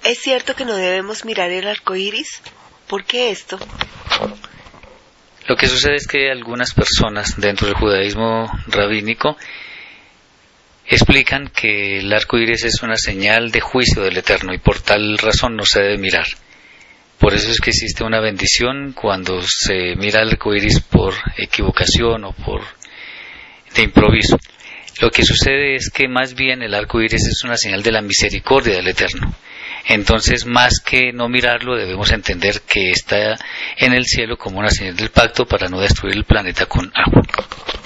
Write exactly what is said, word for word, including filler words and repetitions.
¿Es cierto que no debemos mirar el arco iris? ¿Por qué esto? Lo que sucede es que algunas personas dentro del judaísmo rabínico explican que el arco iris es una señal de juicio del Eterno y por tal razón no se debe mirar. Por eso es que existe una bendición cuando se mira el arco iris por equivocación o por de improviso. Lo que sucede es que más bien el arco iris es una señal de la misericordia del Eterno. Entonces, más que no mirarlo, debemos entender que está en el cielo como una señal del pacto para no destruir el planeta con agua.